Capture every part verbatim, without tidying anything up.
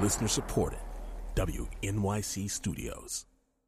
Listener supported. W N Y C Studios.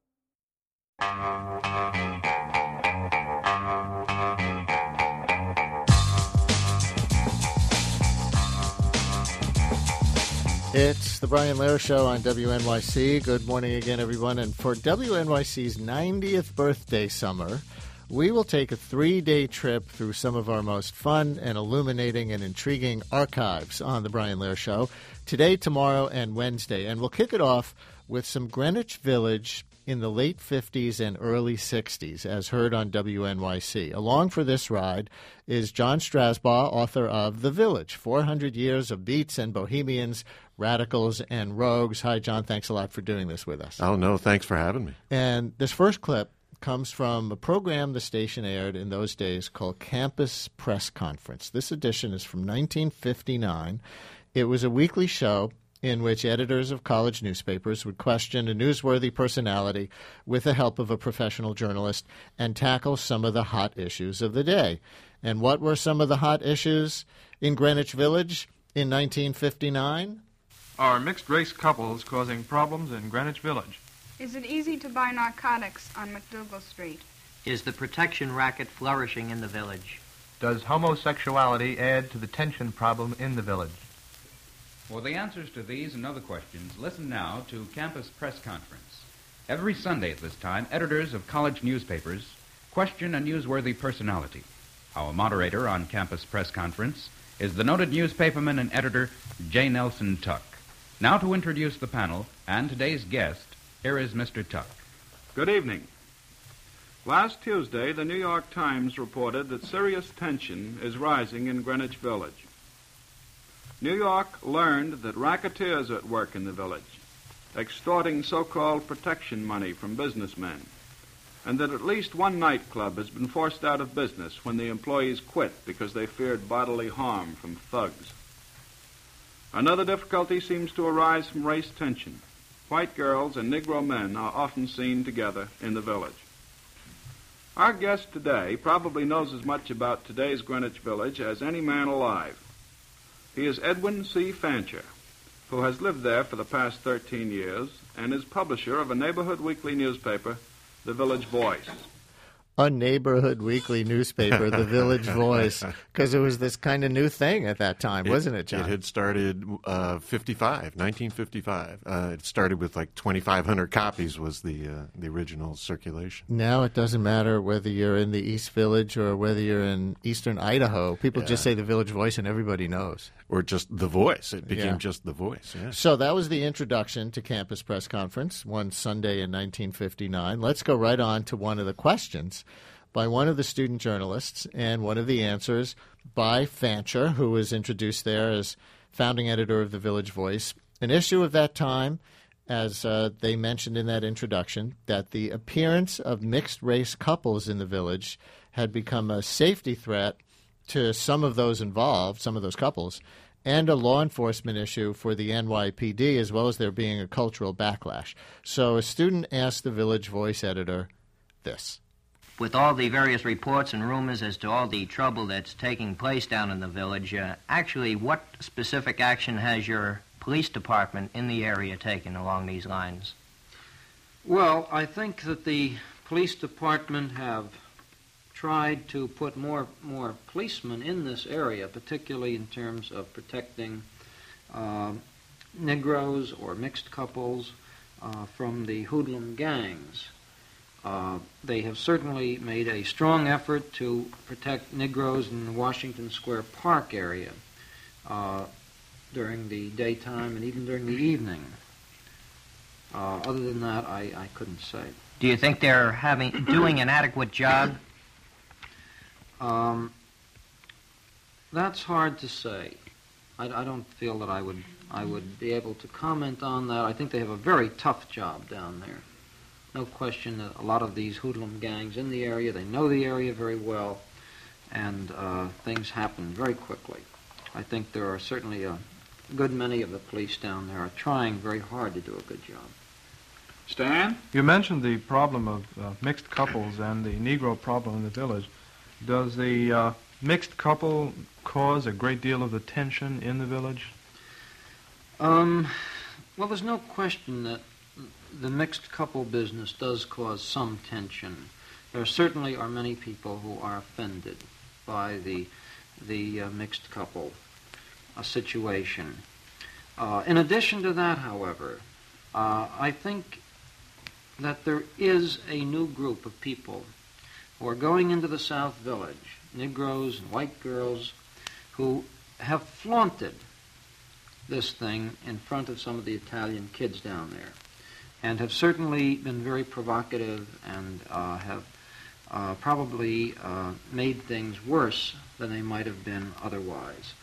It's the Brian Lehrer Show on W N Y C. Good morning again, everyone. And for W N Y C's ninetieth birthday summer, we will take a three-day trip through some of our most fun and illuminating and intriguing archives on the Brian Lehrer Show today, tomorrow, and Wednesday. And we'll kick it off with some Greenwich Village in the late fifties and early sixties, as heard on W N Y C. Along for this ride is John Strasbaugh, author of The Village, four hundred Years of Beats and Bohemians, Radicals, and Rogues. Hi, John. Thanks a lot for doing this with us. Oh, no, thanks for having me. And this first clip comes from a program the station aired in those days called Campus Press Conference. This edition is from nineteen fifty-nine. It was a weekly show in which editors of college newspapers would question a newsworthy personality with the help of a professional journalist and tackle some of the hot issues of the day. And what were some of the hot issues in Greenwich Village in nineteen fifty-nine? Are mixed-race couples causing problems in Greenwich Village? Is it easy to buy narcotics on McDougal Street? Is the protection racket flourishing in the village? Does homosexuality add to the tension problem in the village? For the answers to these and other questions, listen now to Campus Press Conference. Every Sunday at this time, editors of college newspapers question a newsworthy personality. Our moderator on Campus Press Conference is the noted newspaperman and editor J. Nelson Tuck. Now to introduce the panel and today's guest, here is Mister Tuck. Good evening. Last Tuesday, the New York Times reported that serious tension is rising in Greenwich Village. New York learned that racketeers are at work in the village, extorting so-called protection money from businessmen, and that at least one nightclub has been forced out of business when the employees quit because they feared bodily harm from thugs. Another difficulty seems to arise from race tension. White girls and Negro men are often seen together in the village. Our guest today probably knows as much about today's Greenwich Village as any man alive. He is Edwin C. Fancher, who has lived there for the past thirteen years and is publisher of a neighborhood weekly newspaper, The Village Voice. A neighborhood weekly newspaper, The Village Voice, because it was this kind of new thing at that time, it, wasn't it, John? It had started uh, fifty-five, nineteen fifty-five. Uh, it started with like twenty-five hundred copies was the uh, the original circulation. Now it doesn't matter whether you're in the East Village or whether you're in eastern Idaho. People yeah. just say The Village Voice and everybody knows. Or just The Voice. It became yeah. just The Voice. Yeah. So that was the introduction to Campus Press Conference one Sunday in nineteen fifty-nine. Let's go right on to one of the questions by one of the student journalists and one of the answers by Fancher, who was introduced there as founding editor of The Village Voice. An issue of that time, as uh, they mentioned in that introduction, that the appearance of mixed-race couples in the village had become a safety threat to some of those involved, some of those couples, and a law enforcement issue for the N Y P D, as well as there being a cultural backlash. So a student asked the Village Voice editor this. With all the various reports and rumors as to all the trouble that's taking place down in the village, uh, actually, what specific action has your police department in the area taken along these lines? Well, I think that the police department have tried to put more more policemen in this area, particularly in terms of protecting uh, Negroes or mixed couples uh, from the hoodlum gangs. Uh, they have certainly made a strong effort to protect Negroes in the Washington Square Park area uh, during the daytime and even during the evening. Uh, other than that, I, I couldn't say. Do you think they're having doing an adequate job? Um, that's hard to say. I, I don't feel that I would I would be able to comment on that. I think they have a very tough job down there. No question that a lot of these hoodlum gangs in the area, they know the area very well, and uh, things happen very quickly. I think there are certainly a good many of the police down there are trying very hard to do a good job. Stan? You mentioned the problem of uh, mixed couples and the Negro problem in the village. Does the uh, mixed couple cause a great deal of the tension in the village? Um, Well, there's no question that the mixed couple business does cause some tension. There certainly are many people who are offended by the the uh, mixed couple uh, situation. Uh, in addition to that, however, uh, I think that there is a new group of people who are going into the South Village, Negroes and white girls, who have flaunted this thing in front of some of the Italian kids down there, and have certainly been very provocative and uh, have uh, probably uh, made things worse than they might have been otherwise.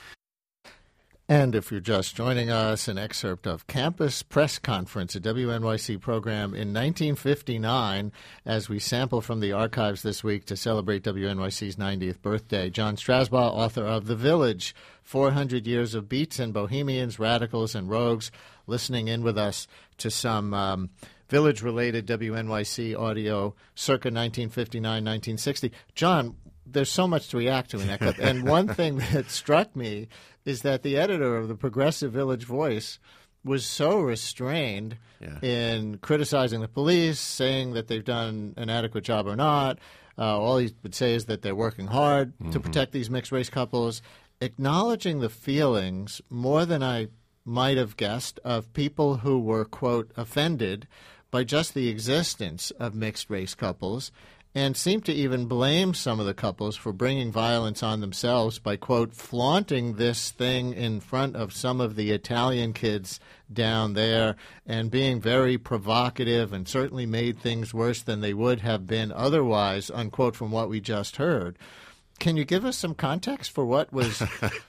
And if you're just joining us, an excerpt of Campus Press Conference, a W N Y C program in nineteen fifty-nine, as we sample from the archives this week to celebrate W N Y C's ninetieth birthday. John Strasbaugh, author of The Village, four hundred Years of Beats and Bohemians, Radicals, and Rogues, listening in with us to some um, Village-related W N Y C audio circa nineteen fifty-nine, nineteen sixty. John, there's so much to react to in that clip. And one thing that struck me is that the editor of the Progressive Village Voice was so restrained yeah. in criticizing the police, saying that they've done an adequate job or not. Uh, all he would say is that they're working hard mm-hmm. to protect these mixed-race couples, acknowledging the feelings more than I might have guessed of people who were, quote, offended by just the existence of mixed-race couples, and seemed to even blame some of the couples for bringing violence on themselves by, quote, flaunting this thing in front of some of the Italian kids down there and being very provocative and certainly made things worse than they would have been otherwise, unquote, from what we just heard. Can you give us some context for what was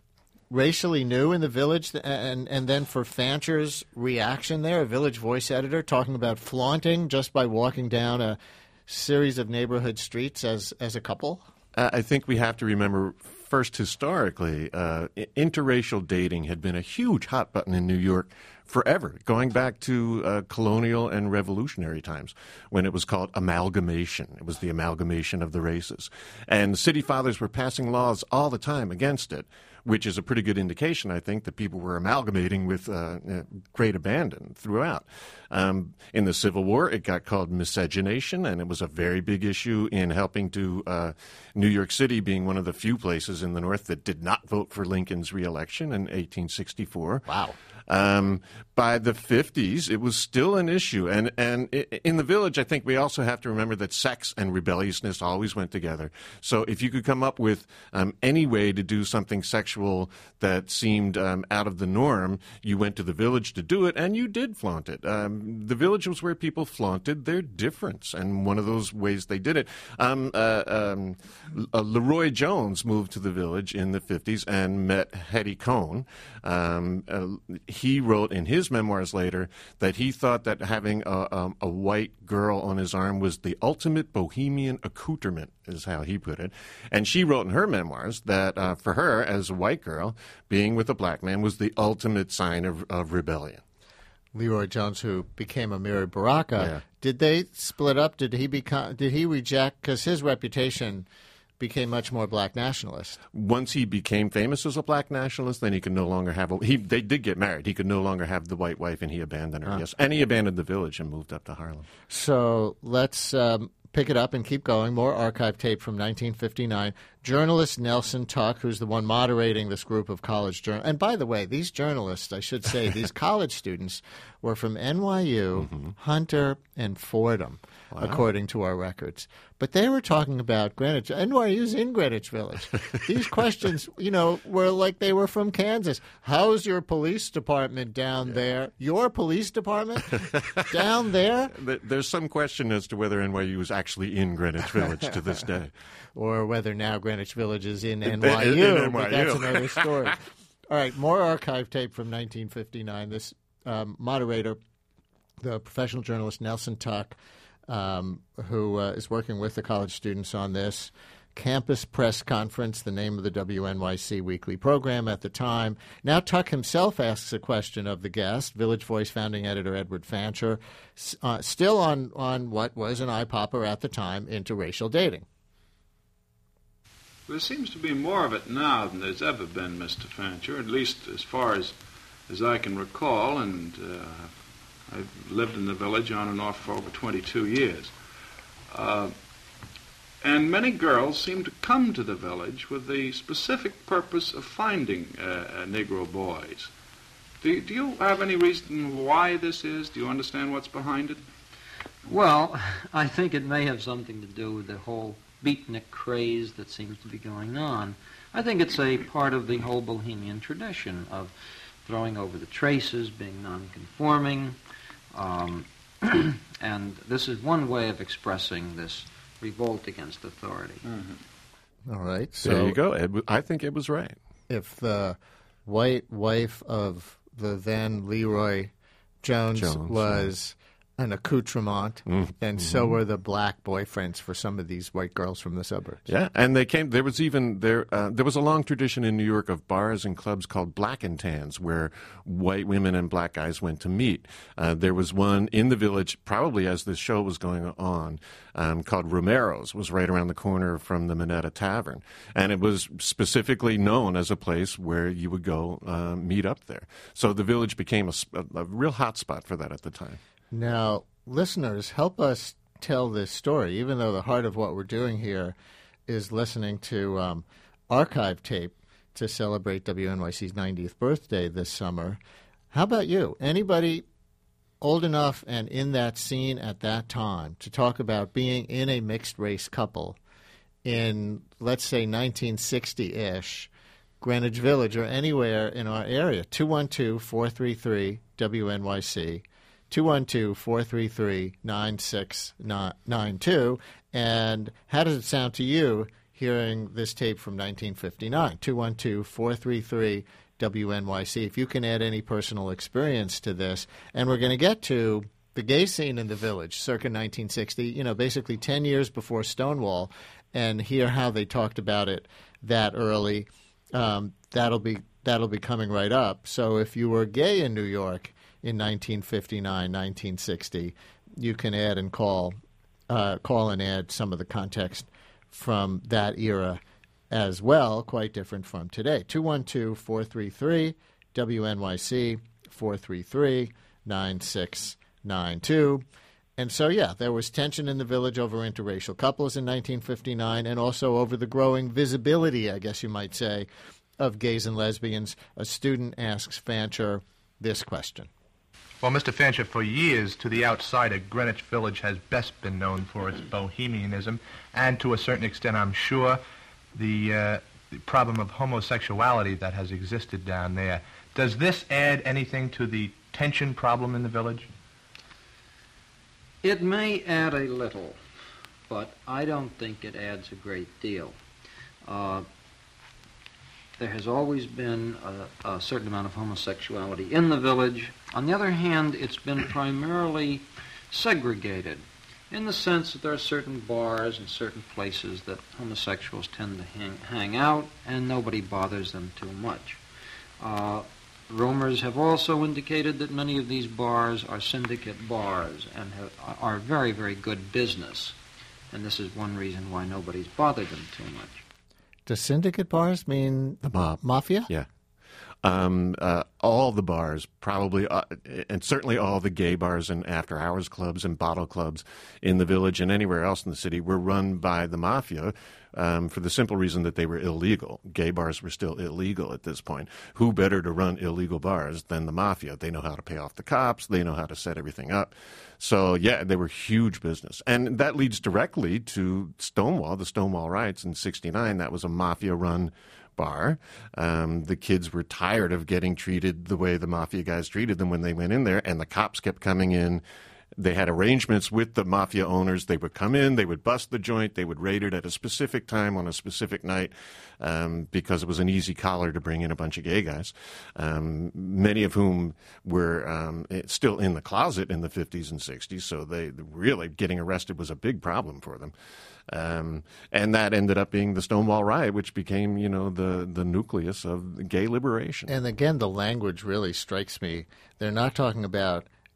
racially new in the Village, and, and then for Fancher's reaction there, a Village Voice editor talking about flaunting just by walking down a series of neighborhood streets as as a couple? Uh, I think we have to remember, first, historically, uh, interracial dating had been a huge hot button in New York forever, going back to uh, colonial and revolutionary times when it was called amalgamation. It was the amalgamation of the races. And city fathers were passing laws all the time against it, which is a pretty good indication, I think, that people were amalgamating with uh, great abandon throughout. Um, in the Civil War, it got called miscegenation, and it was a very big issue in helping to uh, New York City being one of the few places in the North that did not vote for Lincoln's reelection in eighteen sixty-four. Wow. Um, by the fifties, it was still an issue. And, and in the Village, I think we also have to remember that sex and rebelliousness always went together. So if you could come up with um, any way to do something sexual that seemed um, out of the norm, you went to the Village to do it, and you did flaunt it. Um, the Village was where people flaunted their difference, and one of those ways they did it. Um, uh, um, uh, Leroy Jones moved to the Village in the fifties and met Hetty Cohn. Um, uh, he wrote in his memoirs later that he thought that having a, um, a white girl on his arm was the ultimate bohemian accoutrement, is how he put it. And she wrote in her memoirs that uh, for her, as a white girl, being with a black man was the ultimate sign of, of rebellion. Leroy Jones, who became Amiri Baraka, yeah. did they split up? Did he become? Did he reject? Because his reputation became much more black nationalist. Once he became famous as a black nationalist, then he could no longer have a... He, they did get married. He could no longer have the white wife, and he abandoned her, uh. yes. And he abandoned the Village and moved up to Harlem. So let's um, pick it up and keep going. More archive tape from nineteen fifty-nine. Journalist Nelson Tuck, who's the one moderating this group of college journalists. And by the way, these journalists, I should say, these college students were from N Y U, mm-hmm. Hunter, and Fordham, wow. according to our records. But they were talking about Greenwich. N Y U's in Greenwich Village. These questions, you know, were like they were from Kansas. How's your police department down yeah. there? Your police department down there? There's some question as to whether N Y U is actually in Greenwich Village to this day. Or whether now Greenwich Village is in N Y U, in N Y U. But that's another story. All right, more archive tape from nineteen fifty-nine. This um, moderator, the professional journalist Nelson Tuck, um, who uh, is working with the college students on this. Campus Press Conference, the name of the W N Y C weekly program at the time. Now Tuck himself asks a question of the guest, Village Voice founding editor Edward Fancher, uh, still on, on what was an eye-popper at the time, interracial dating. There seems to be more of it now than there's ever been, Mister Fancher, at least as far as as I can recall, and uh, I've lived in the village on and off for over twenty-two years. Uh, and many girls seem to come to the village with the specific purpose of finding uh, uh, Negro boys. Do, do you have any reason why this is? Do you understand what's behind it? Well, I think it may have something to do with the whole beatnik craze that seems to be going on. I think it's a part of the whole Bohemian tradition of throwing over the traces, being nonconforming, um, and this is one way of expressing this revolt against authority. Mm-hmm. All right. So there you go, Ed. I think it was right. If the white wife of the then Leroy Jones, Jones was an accoutrement, mm-hmm. and so were the black boyfriends for some of these white girls from the suburbs. Yeah, and they came. There was even there. Uh, there was a long tradition in New York of bars and clubs called black and tans, where white women and black guys went to meet. Uh, there was one in the village, probably as this show was going on, um, called Romero's. It was right around the corner from the Minetta Tavern, and it was specifically known as a place where you would go uh, meet up there. So the village became a, a, a real hot spot for that at the time. Now, listeners, help us tell this story, even though the heart of what we're doing here is listening to um, archive tape to celebrate W N Y C's ninetieth birthday this summer. How about you? Anybody old enough and in that scene at that time to talk about being in a mixed-race couple in, let's say, nineteen sixty-ish, Greenwich Village or anywhere in our area? two one two, four three three, W N Y C. two one two, four three three, nine six nine two. And how does it sound to you hearing this tape from nineteen fifty-nine? two one two, four three three, W N Y C. If you can add any personal experience to this. And we're going to get to the gay scene in the village circa nineteen sixty, you know, basically ten years before Stonewall, and hear how they talked about it that early. Um, that'll be that'll be coming right up. So if you were gay in New York in nineteen fifty-nine, nineteen sixty, you can add and call, uh, call and add some of the context from that era as well, quite different from today. two one two, four three three, W N Y C, four three three, nine six nine two. And so, yeah, there was tension in the village over interracial couples in nineteen fifty-nine and also over the growing visibility, I guess you might say, of gays and lesbians. A student asks Fancher this question. Well, Mister Fancher, for years, to the outsider, Greenwich Village has best been known for its bohemianism, and to a certain extent, I'm sure, the, uh, the problem of homosexuality that has existed down there. Does this add anything to the tension problem in the village? It may add a little, but I don't think it adds a great deal. Uh, There has always been a, a certain amount of homosexuality in the village. On the other hand, it's been primarily segregated in the sense that there are certain bars and certain places that homosexuals tend to hang, hang out, and nobody bothers them too much. Uh, rumors have also indicated that many of these bars are syndicate bars and have, are very, very good business, and this is one reason why nobody's bothered them too much. Does syndicate bars mean the mob? Mafia? Yeah. Um, uh, all the bars, probably, uh, and certainly all the gay bars and after-hours clubs and bottle clubs in the village and anywhere else in the city were run by the Mafia um, for the simple reason that they were illegal. Gay bars were still illegal at this point. Who better to run illegal bars than the Mafia? They know how to pay off the cops. They know how to set everything up. So, yeah, they were huge business. And that leads directly to Stonewall, the Stonewall riots in sixty-nine. That was a Mafia-run bar. Um, the kids were tired of getting treated the way the Mafia guys treated them when they went in there, and the cops kept coming in. They had arrangements with the Mafia owners. They would come in, they would bust the joint, they would raid it at a specific time on a specific night um, because it was an easy collar to bring in a bunch of gay guys, um, many of whom were um, still in the closet in the fifties and sixties, so they really getting arrested was a big problem for them. Um, and that ended up being the Stonewall Riot, which became, you know, the, the nucleus of gay liberation. And again, the language really strikes me. They're not talking about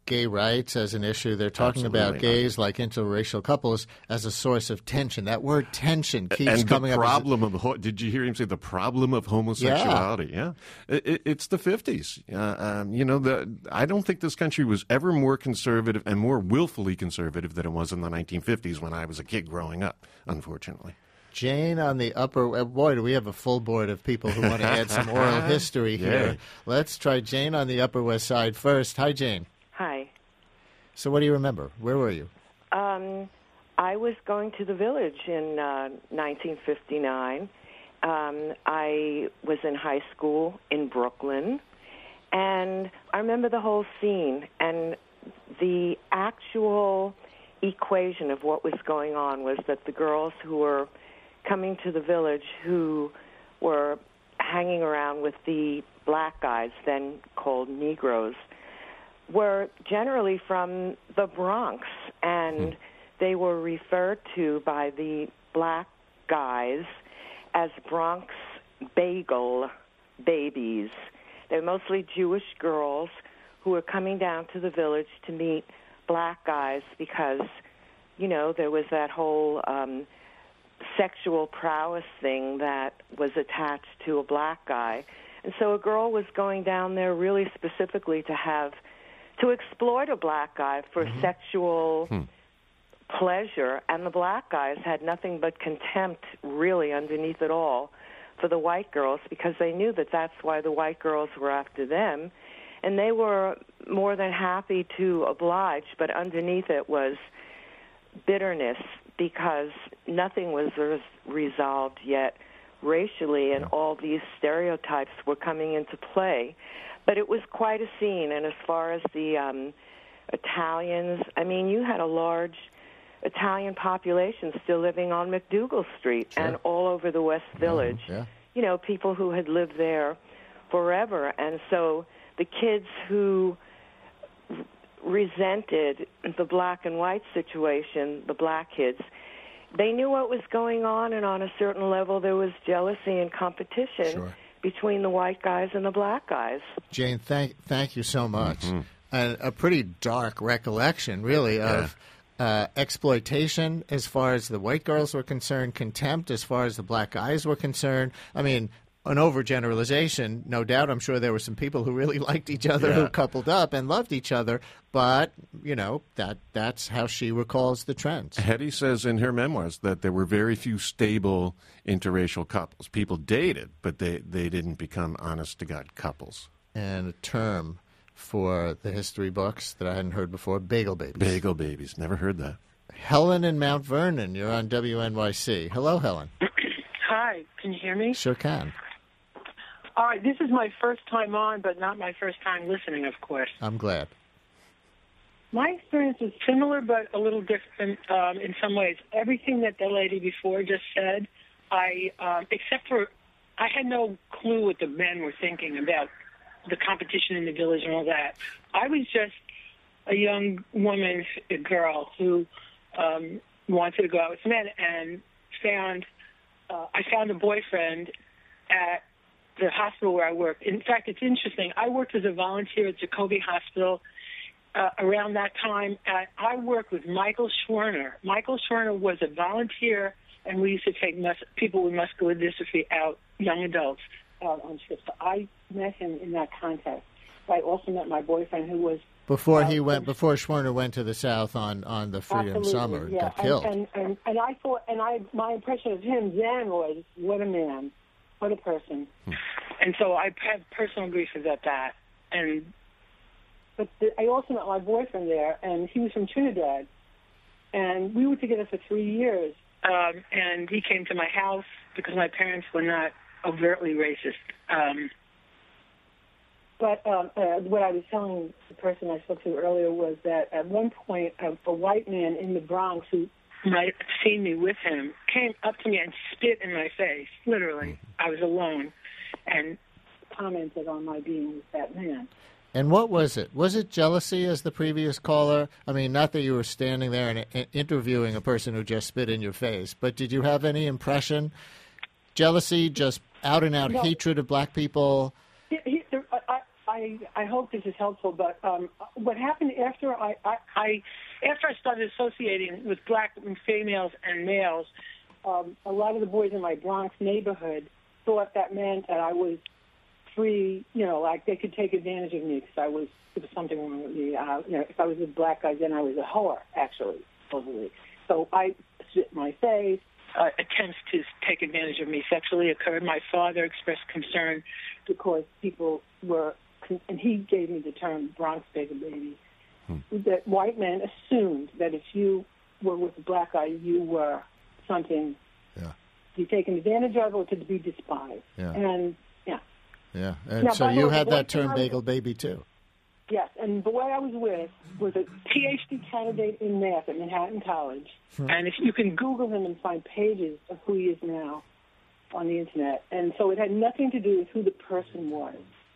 gay rights as an issue. They're talking Absolutely about gays like interracial couples as a source of tension. That word tension keeps and coming the up. problem of ho- did you hear him say the problem of homosexuality? Yeah, yeah. It, it, it's the fifties. Uh, um, you know, the I don't think this country was ever more conservative and more willfully conservative than it was in the nineteen fifties when I was a kid growing up. Unfortunately. Jane on the upper... Boy, do we have a full board of people who want to add some oral history here. Yeah. Let's try Jane on the Upper West Side first. Hi, Jane. Hi. So what do you remember? Where were you? Um, I was going to the Village in uh, nineteen fifty-nine. Um, I was in high school in Brooklyn, and I remember the whole scene, and the actual equation of what was going on was that the girls who were coming to the Village, who were hanging around with the black guys, then called Negroes, were generally from the Bronx, and they were referred to by the black guys as Bronx bagel babies. They're mostly Jewish girls who were coming down to the Village to meet black guys because, you know, there was that whole um, sexual prowess thing that was attached to a black guy. And so a girl was going down there really specifically to have, to exploit a black guy for mm-hmm. sexual hmm. pleasure. And the black guys had nothing but contempt really underneath it all for the white girls because they knew that that's why the white girls were after them. And they were more than happy to oblige, but underneath it was bitterness because nothing was res- resolved yet racially, and all these stereotypes were coming into play. But it was quite a scene, and as far as the um, Italians, I mean, you had a large Italian population still living on McDougal Street sure. and all over the West Village. Mm-hmm. Yeah. You know, people who had lived there forever. And so the kids who resented the black and white situation, the black kids, they knew what was going on, and on a certain level there was jealousy and competition sure. between the white guys and the black guys. Jane, thank thank you so much. Mm-hmm. And a pretty dark recollection, really, of yeah. uh, exploitation as far as the white girls were concerned, contempt as far as the black guys were concerned. I mean, an overgeneralization, no doubt. I'm sure there were some people who really liked each other, yeah. who coupled up and loved each other. But, you know, that that's how she recalls the trends. Hetty says in her memoirs that there were very few stable interracial couples. People dated, but they, they didn't become honest-to-God couples. And a term for the history books that I hadn't heard before, bagel babies. Bagel babies. Never heard that. Helen in Mount Vernon, you're on W N Y C. Hello, Helen. Hi, can you hear me? Sure can. All right, this is my first time on, but not my first time listening, of course. I'm glad. My experience is similar, but a little different um, in some ways. Everything that the lady before just said, I, um, except for, I had no clue what the men were thinking about the competition in the Village and all that. I was just a young woman, a girl, who um, wanted to go out with men and found, uh, I found a boyfriend at the hospital where I worked. In fact, it's interesting. I worked as a volunteer at Jacobi Hospital uh, around that time. At, I worked with Michael Schwerner. Michael Schwerner was a volunteer, and we used to take mus- people with muscular dystrophy out, young adults, out on shifts. So I met him in that context. I also met my boyfriend, who was before uh, he went. Before Schwerner went to the South on, on the Freedom Summer and yeah. got killed. And, and, and, and I thought, and I my impression of him then was, what a man. What a person. Hmm. And so I had personal grief about that. And but the, I also met my boyfriend there, and he was from Trinidad. And we were together for three years. Um, and he came to my house because my parents were not overtly racist. Um, but um, uh, what I was telling the person I spoke to earlier was that at one point a, a white man in the Bronx who might have seen me with him came up to me and spit in my face, literally. I was alone, and commented on my being with that man. And what was it? Was it jealousy, as the previous caller? I mean, not that you were standing there and uh, interviewing a person who just spit in your face, but did you have any impression? Jealousy, just out-and-out no. hatred of black people? He, he, I, I I, I hope this is helpful, but um, what happened after I, I, I after I started associating with black females and males, um, a lot of the boys in my Bronx neighborhood thought that meant that I was free, you know, like they could take advantage of me because I was, there was something wrong with me. Uh, you know, if I was with black guys, then I was a whore, actually, supposedly. So I spit my face. Uh, attempts to take advantage of me sexually occurred. My father expressed concern because people were, and he gave me the term Bronx Bagel Baby, hmm. that white men assumed that if you were with a black guy, you were something yeah. to be taken advantage of or to be despised. Yeah. And, yeah. Yeah, and now, so you way, had that term was, Bagel Baby, too. Yes, and the way I was with was a P H D candidate in math at Manhattan College. Hmm. And if you can Google him and find pages of who he is now on the Internet. And so it had nothing to do with who the person was.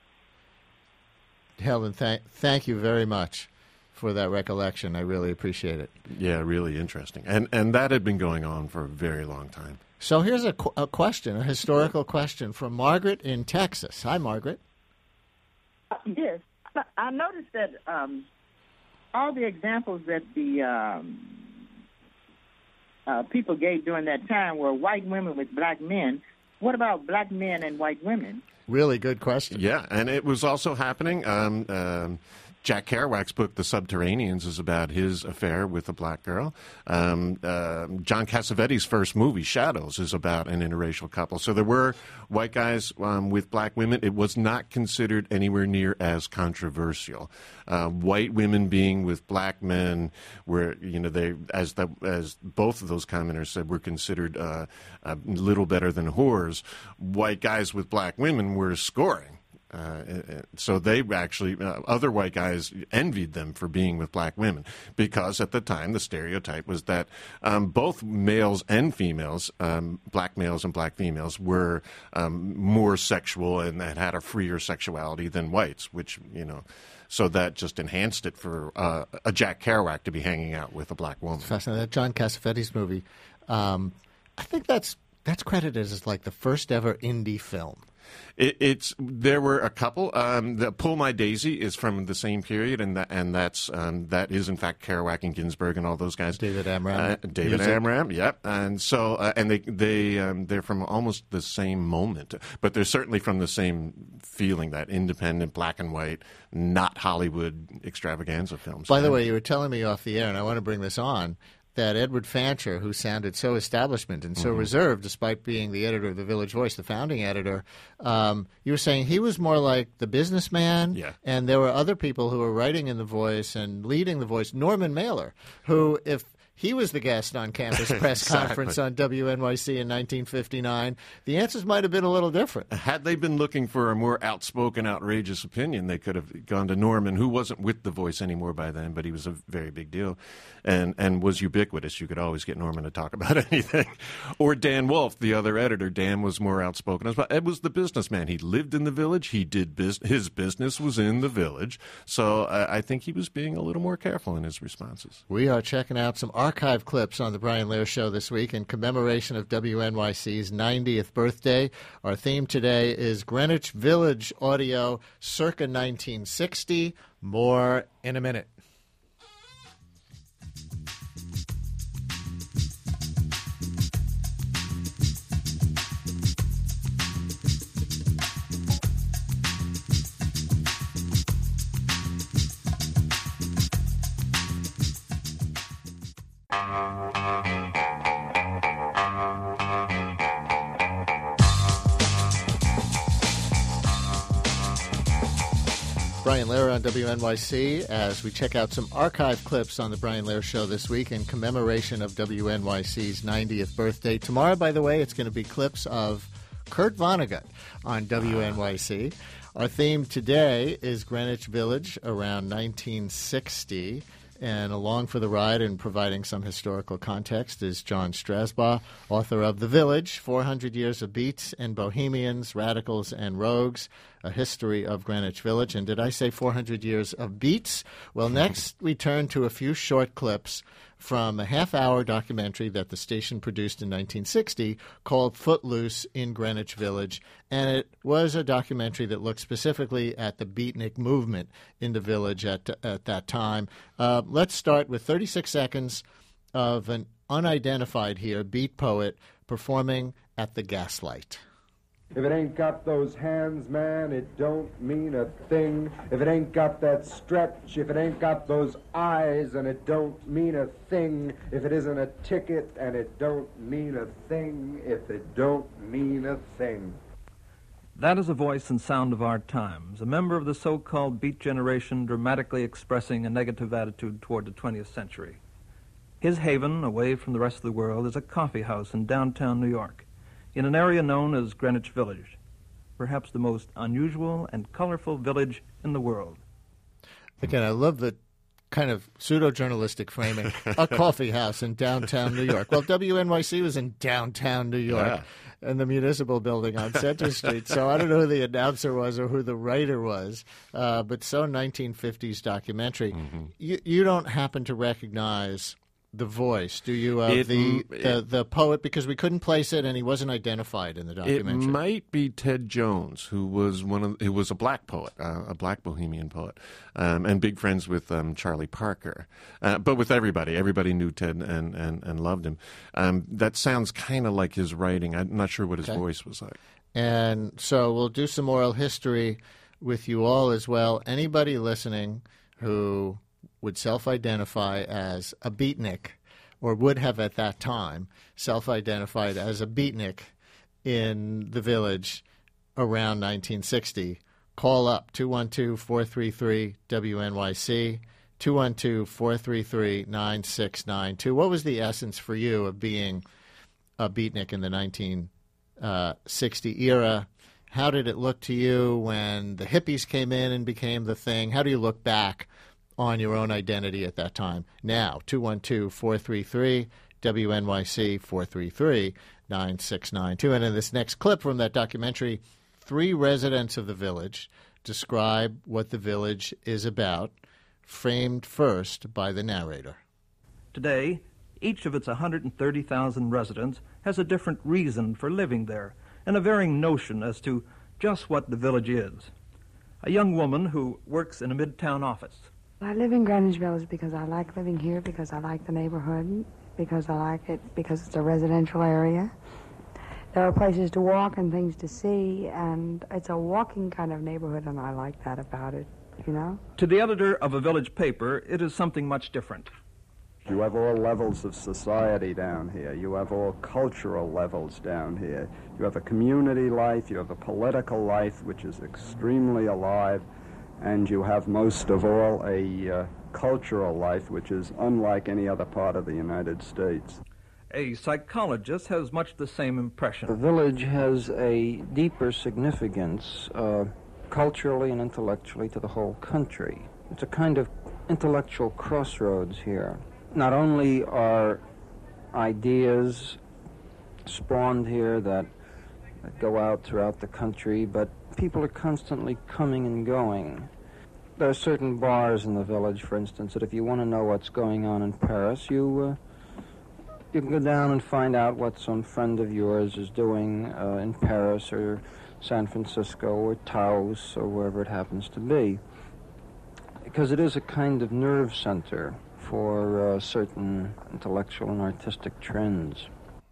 Helen, thank, thank you very much for that recollection. I really appreciate it. Yeah, really interesting. And and that had been going on for a very long time. So here's a, qu- a question, a historical question from Margaret in Texas. Hi, Margaret. Uh, yes. I noticed that um, all the examples that the um, uh, people gave during that time were white women with black men. What about black men and white women? Really good question. Yeah, and it was also happening. Um, um, Jack Kerouac's book, The Subterraneans, is about his affair with a black girl. Um, uh, John Cassavetes' first movie, Shadows, is about an interracial couple. So there were white guys um, with black women. It was not considered anywhere near as controversial. Uh, white women being with black men were, you know, they as the, as both of those commenters said, were considered uh, a little better than whores. White guys with black women were scoring. Uh, so they actually, uh, other white guys envied them for being with black women because at the time the stereotype was that um, both males and females, um, black males and black females, were um, more sexual and had, had a freer sexuality than whites, which, you know, so that just enhanced it for uh, a Jack Kerouac to be hanging out with a black woman. It's fascinating. That John Cassavetes movie, um, I think that's that's credited as like the first ever indie film. It, it's there were a couple. Um, the Pull My Daisy is from the same period, and that and that's um, that is in fact Kerouac and Ginsberg and all those guys. David Amram, uh, David music. Amram, yep. And so uh, and they they um, they're from almost the same moment, but they're certainly from the same feeling, that independent black and white, not Hollywood extravaganza films. By the way, you were telling me off the air, and I want to bring this on, that Edward Fancher, who sounded so establishment and so Mm-hmm. reserved despite being the editor of the Village Voice, the founding editor, um, you were saying he was more like the businessman, Yeah. and there were other people who were writing in the Voice and leading the Voice. Norman Mailer, who, if he was the guest on Campus Press Exactly. Conference on W N Y C in nineteen fifty-nine, the answers might have been a little different. Had they been looking for a more outspoken, outrageous opinion, they could have gone to Norman, who wasn't with The Voice anymore by then, but he was a very big deal and, and was ubiquitous. You could always get Norman to talk about anything. Or Dan Wolfe, the other editor. Dan was more outspoken as well. Ed was the businessman. He lived in the Village. He did bus- His business was in the Village. So uh, I think he was being a little more careful in his responses. We are checking out some archive clips on the Brian Lehrer Show this week in commemoration of W N Y C's ninetieth birthday. Our theme today is Greenwich Village audio circa nineteen sixty. More in a minute. Brian Lehrer on W N Y C as we check out some archive clips on the Brian Lehrer Show this week in commemoration of W N Y C's ninetieth birthday. Tomorrow, by the way, it's going to be clips of Kurt Vonnegut on W N Y C. Our theme today is Greenwich Village around nineteen sixty. And along for the ride and providing some historical context is John Strasbaugh, author of The Village, four hundred Years of Beats and Bohemians, Radicals and Rogues, A History of Greenwich Village. And did I say four hundred Years of Beats? Well, next we turn to a few short clips from a half-hour documentary that the station produced in nineteen sixty called Footloose in Greenwich Village, and it was a documentary that looked specifically at the beatnik movement in the village at at that time. Uh, let's start with thirty-six seconds of an unidentified here beat poet performing at the Gaslight. If it ain't got those hands, man, it don't mean a thing. If it ain't got that stretch, if it ain't got those eyes, and it don't mean a thing. If it isn't a ticket, and it don't mean a thing. If it don't mean a thing. That is a voice and sound of our times, a member of the so-called beat generation dramatically expressing a negative attitude toward the twentieth century. His haven, away from the rest of the world, is a coffee house in downtown New York, in an area known as Greenwich Village, perhaps the most unusual and colorful village in the world. Again, I love the kind of pseudo-journalistic framing. A coffee house in downtown New York. Well, W N Y C was in downtown New York, yeah. in the municipal building on Center Street. So I don't know who the announcer was or who the writer was, uh, but so nineteen fifties documentary. Mm-hmm. You, you don't happen to recognize the voice, do you, of it, the, it, the the poet? Because we couldn't place it, and he wasn't identified in the documentary. It might be Ted Jones, who was one of who was a black poet, uh, a black bohemian poet, um, and big friends with um, Charlie Parker. Uh, but with everybody, everybody knew Ted and and, and loved him. Um, that sounds kind of like his writing. I'm not sure what his okay. voice was like. And so we'll do some oral history with you all as well. Anybody listening who would self-identify as a beatnik, or would have at that time self-identified as a beatnik in the village around nineteen sixty, call up two one two, four three three, W N Y C, two one two, four three three, nine six nine two. What was the essence for you of being a beatnik in the nineteen sixty era? How did it look to you when the hippies came in and became the thing? How do you look back on your own identity at that time? Now, two one two, four three three, W N Y C, four three three, nine six nine two. And in this next clip from that documentary, three residents of the village describe what the village is about, framed first by the narrator. Today, each of its one hundred thirty thousand residents has a different reason for living there, and a varying notion as to just what the village is. A young woman who works in a midtown office. I live in Greenwich Village because I like living here, because I like the neighborhood, because I like it, because it's a residential area. There are places to walk and things to see, and it's a walking kind of neighborhood, and I like that about it, you know? To the editor of a village paper, it is something much different. You have all levels of society down here. You have all cultural levels down here. You have a community life, you have a political life, which is extremely alive, and you have most of all a uh, cultural life, which is unlike any other part of the United States. A psychologist has much the same impression. The village has a deeper significance uh, culturally and intellectually to the whole country. It's a kind of intellectual crossroads here. Not only are ideas spawned here that, that go out throughout the country, but people are constantly coming and going. There are certain bars in the village, for instance, that if you want to know what's going on in Paris, you uh, you can go down and find out what some friend of yours is doing uh, in Paris or San Francisco or Taos or wherever it happens to be. Because it is a kind of nerve center for uh, certain intellectual and artistic trends.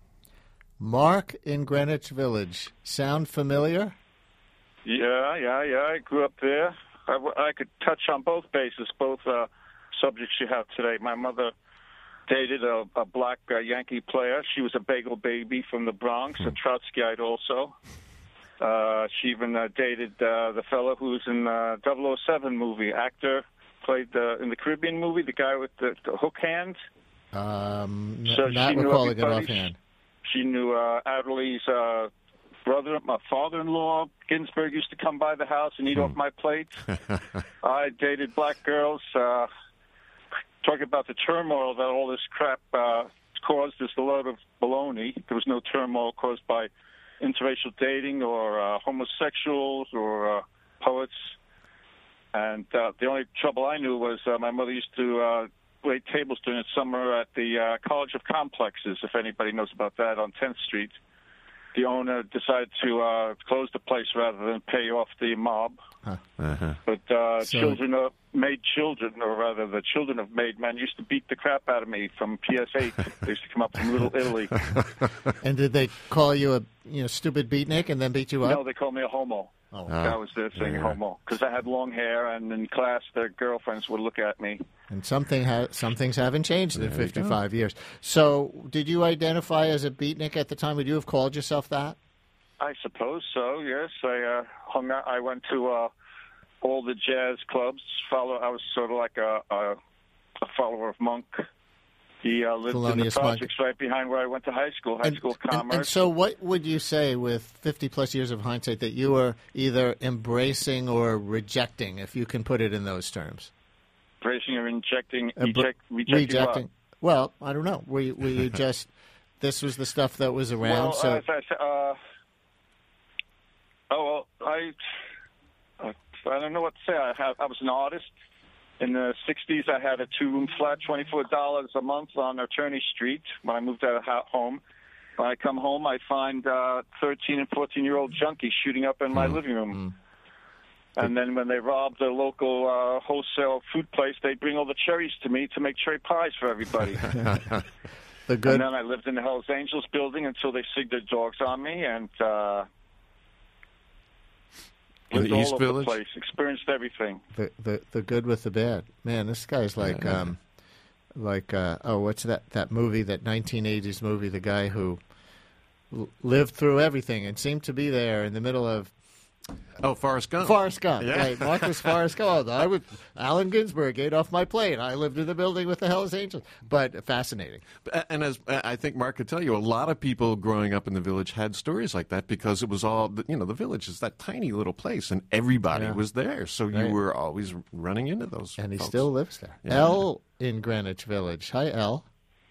Mark in Greenwich Village. Sound familiar? Yeah, yeah, yeah. I grew up there. I, w- I could touch on both bases, both uh, subjects you have today. My mother dated a, a black uh, Yankee player. She was a bagel baby from the Bronx, a Trotskyite also. Uh, she even uh, dated uh, the fellow who's in uh, double oh seven movie, actor, played uh, in the Caribbean movie, the guy with the, the hook hand. Um, n- so not recalling it offhand. She, she knew uh, Adderley's uh, brother, my father-in-law. Ginsberg used to come by the house and eat hmm. off my plate. I dated black girls. Uh, talking about the turmoil that all this crap uh, caused is a load of baloney. There was no turmoil caused by interracial dating or uh, homosexuals or uh, poets. And uh, the only trouble I knew was uh, my mother used to uh, wait tables during the summer at the uh, College of Complexes, if anybody knows about that, on tenth Street. The owner decided to uh, close the place rather than pay off the mob. Huh. Uh-huh. But uh, So- children of made children, or rather the children of made men, used to beat the crap out of me from P S eight. They used to come up from Little Italy. And did they call you a you know stupid beatnik and then beat you up? No, they called me a homo. Oh. That was their thing, Yeah. homo. Because I had long hair, and in class, their girlfriends would look at me. And something ha- some things haven't changed in There you go. fifty-five years. So, did you identify as a beatnik at the time? Would you have called yourself that? I suppose so. Yes, I uh, hung out. I went to uh, all the jazz clubs. Follow. I was sort of like a, a, a follower of Monk. He uh, lived in the Thelonious Monk. projects right behind where I went to high school, High School of Commerce. And so, what would you say with fifty plus years of hindsight that you were either embracing or rejecting, if you can put it in those terms? Embracing or injecting, Uh, br- reject, rejecting, rejecting. Well, I don't know. Were you, were you just this was the stuff that was what? around? Well, so as I said, uh, oh, well, I, uh, I don't know what to say. I, have, I was an artist. In the sixties, I had a two-room flat, twenty-four dollars a month on Attorney Street when I moved out of ho- home. When I come home, I find uh, thirteen and fourteen-year-old junkies shooting up in my Hmm. living room. And then when they rob the local uh, wholesale food place, they bring all the cherries to me to make cherry pies for everybody. the good. And then I lived in the Hells Angels building until they sigged their dogs on me, and uh, In lived the all East over Village? the place, experienced everything. The, the the good with the bad. Man, this guy's like Yeah. um like uh oh what's that that movie, that nineteen eighties movie, the guy who l- lived through everything and seemed to be there in the middle of Oh, Forrest Gump. Forrest Gump. Yeah. Right. Marcus Forrest Gump. I would Allen Ginsberg ate off my plate. I lived in the building with the Hells Angels. But fascinating. And as I think Mark could tell you, a lot of people growing up in the village had stories like that because it was all, you know, the village is that tiny little place and everybody Yeah. was there. So you Right. were always running into those And he folks. still lives there. Yeah. L in Greenwich Village. Hi, L.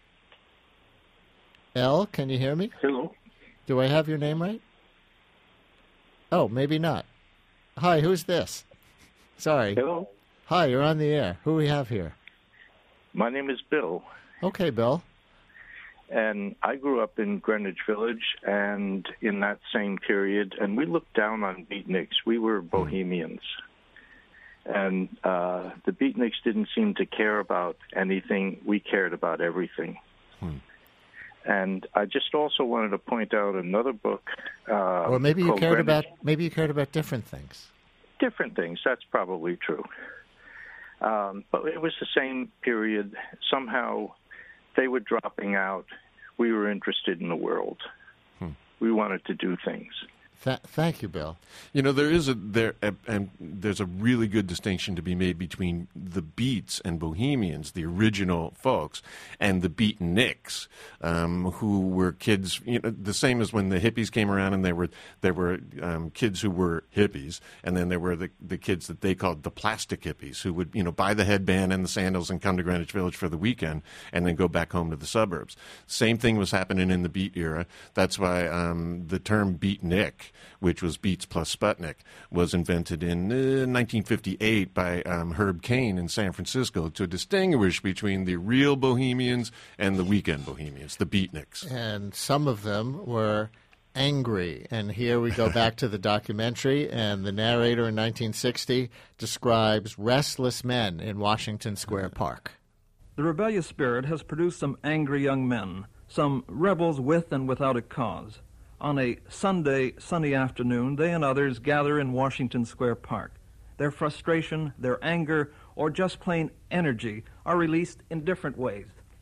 L, can you hear me? Hello. Do I have your name right? Oh, maybe not. Hi, who's this? Sorry. Hello. Hi, you're on the air. Who we have here? My name is Bill, Okay, Bill. and I grew up in Greenwich Village and in that same period, and we looked down on beatniks. We were bohemians. And uh, the beatniks didn't seem to care about anything. We cared about everything. Hmm. And I just also wanted to point out another book. Uh, Or maybe you called cared Greenwich- about maybe you cared about different things. different things. That's probably true. Um, but it was the same period. Somehow they were dropping out. We were interested in the world. Hmm. We wanted to do things. Th- thank you, Bill. You know, there is a there a, and there's a really good distinction to be made between the Beats and Bohemians, the original folks, and the Beatniks, um, who were kids. You know, the same as when the hippies came around, and there were there were um, kids who were hippies, and then there were the the kids that they called the plastic hippies, who would you know buy the headband and the sandals and come to Greenwich Village for the weekend, and then go back home to the suburbs. Same thing was happening in the Beat era. That's why um, the term Beatnik, which was Beats plus Sputnik, was invented in uh, nineteen fifty-eight by um, Herb Caen in San Francisco to distinguish between the real bohemians and the weekend bohemians, the Beatniks. And some of them were angry. And here we go back to the documentary, and the narrator in nineteen sixty describes restless men in Washington Square Park. The rebellious spirit has produced some angry young men, some rebels with and without a cause. On a Sunday, sunny afternoon, they and others gather in Washington Square Park. Their frustration, their anger, or just plain energy are released in different ways.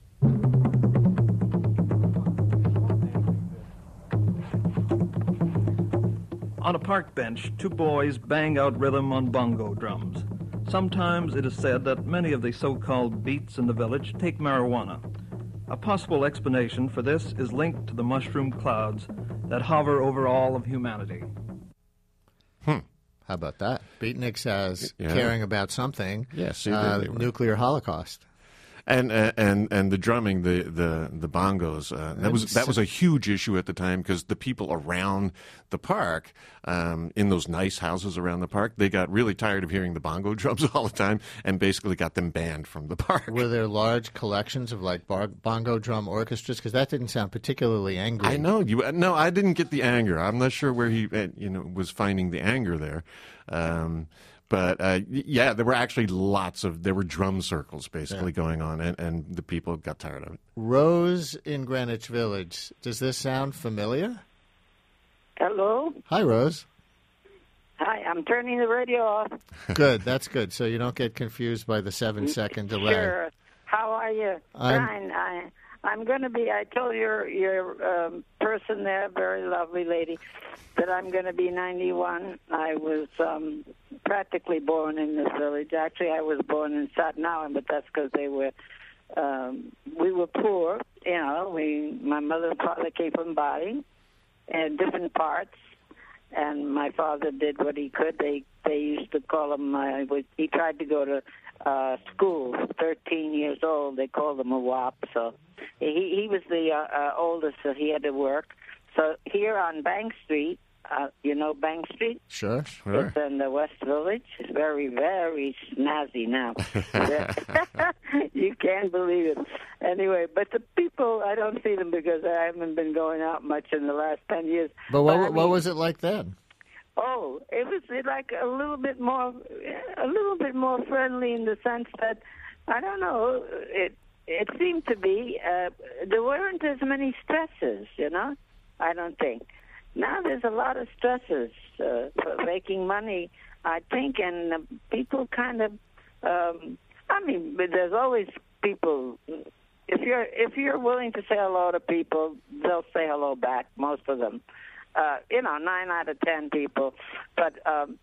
On a park bench, two boys bang out rhythm on bongo drums. Sometimes it is said that many of the so-called beats in the village take marijuana. A possible explanation for this is linked to the mushroom clouds that hover over all of humanity. Hmm. How about that? Beatniks as Yeah. caring about something. Yes, uh, nuclear holocaust. And uh, and and the drumming, the the the bongos, uh, that was that was a huge issue at the time because the people around the park, um, in those nice houses around the park, they got really tired of hearing the bongo drums all the time, and basically got them banned from the park. Were there large collections of like bar- bongo drum orchestras? Because that didn't sound particularly angry. I know you. No, I didn't get the anger. I'm not sure where he, uh, you know, was finding the anger there. Um, But, uh, yeah, there were actually lots of, there were drum circles basically yeah. going on, and, and the people got tired of it. Rose in Greenwich Village. Does this sound familiar? Hello? Hi, Rose. Hi, I'm turning the radio off. Good, that's good. So you don't get confused by the seven-second delay. Sure. How are you? I'm... Fine. I, I'm going to be, I told your, your um, person there, very lovely lady, that I'm going to be ninety-one. I was um, practically born in this village. Actually, I was born in Staten Island, but that's because they were, um, we were poor. You know, we, my mother and father came from Bali, and different parts, and my father did what he could. They they used to call him, uh, he tried to go to uh, school, thirteen years old. They called him a wop, so he, he was the uh, uh, oldest, so he had to work. So here on Bank Street, Uh, you know Bank Street? Sure, sure. It's in the West Village. It's very, very snazzy now. You can't believe it. Anyway, but the people, I don't see them because I haven't been going out much in the last ten years. But what, but, I mean, what was it like then? Oh, it was like a little bit more, a little bit more friendly in the sense that, I don't know, it, it seemed to be, uh, there weren't as many stresses, you know, I don't think. Now there's a lot of stresses uh, for making money, I think, and uh, people kind of. Um, I mean, but there's always people. If you're if you're willing to say hello to people, they'll say hello back. Most of them, uh, you know, nine out of ten people. But um,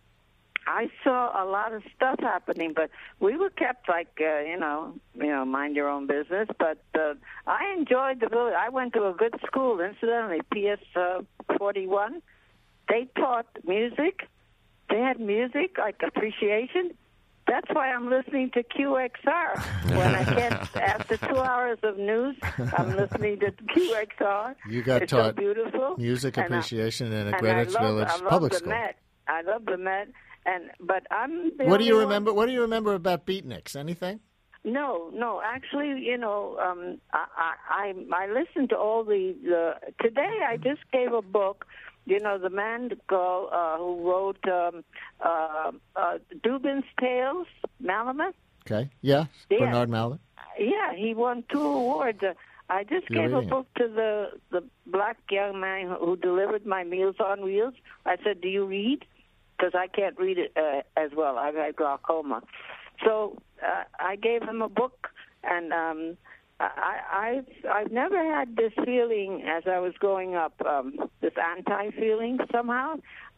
I saw a lot of stuff happening, but we were kept like, uh, you know, you know, mind your own business. But uh, I enjoyed the village. I went to a good school, incidentally, P S forty-one. They taught music. They had music, like appreciation. That's why I'm listening to Q X R. When I get, after two hours of news, I'm listening to Q X R. You got it's taught so beautiful. music And I- appreciation in a and Greenwich I love, Village I love public the school. Met. I love the Met. And but I'm the What do you only one- remember? What do you remember about Beatniks? Anything? No, no. Actually, you know, um, I, I I listened to all the, the. Today, I just gave a book. You know, the man called, uh, who wrote um, uh, uh, Dubin's Tales, Malamud. Okay. Yeah. Yeah. Bernard Malamud. Yeah, he won two awards. Uh, I just You're gave a reading it. book to the the black young man who who delivered my Meals on Wheels. I said, "Do you read?" Because I can't read it uh, as well. I've had glaucoma. So uh, I gave him a book, and um, I, I've I've never had this feeling as I was growing up, um, this anti-feeling somehow.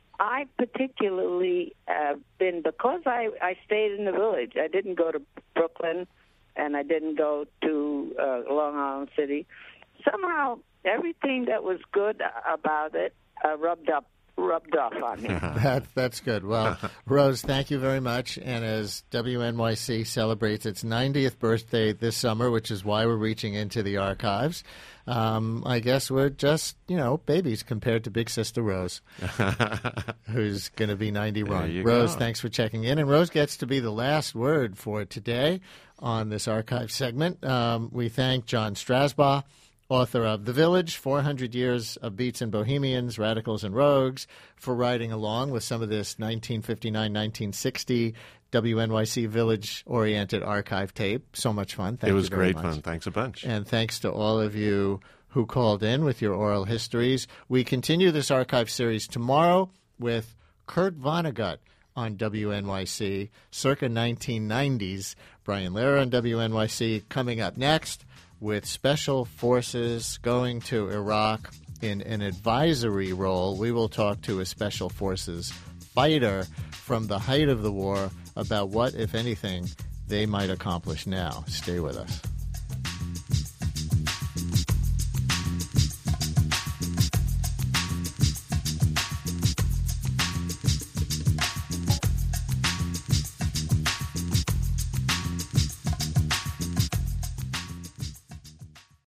I particularly have been, because I, I stayed in the village. I didn't go to Brooklyn, and I didn't go to uh, Long Island City. Somehow, everything that was good about it uh, rubbed up. rubbed off on me. that, that's good. Well, Rose, thank you very much. And as W N Y C celebrates its ninetieth birthday this summer, which is why we're reaching into the archives, um, I guess we're just, you know, babies compared to Big Sister Rose, who's going to be ninety-one. Rose, go. thanks for checking in. And Rose gets to be the last word for today on this archive segment. Um, we thank John Strasbaugh, author of The Village, four hundred Years of Beats and Bohemians, Radicals and Rogues, for writing along with some of this nineteen fifty-nine nineteen sixty W N Y C Village-oriented archive tape. So much fun. Thank it was you very great much. fun. Thanks a bunch. And thanks to all of you who called in with your oral histories. We continue this archive series tomorrow with Kurt Vonnegut on W N Y C, circa nineteen nineties. Brian Lehrer on W N Y C coming up next, with Special Forces going to Iraq in an advisory role. We will talk to a Special Forces fighter from the height of the war about what, if anything, they might accomplish now. Stay with us.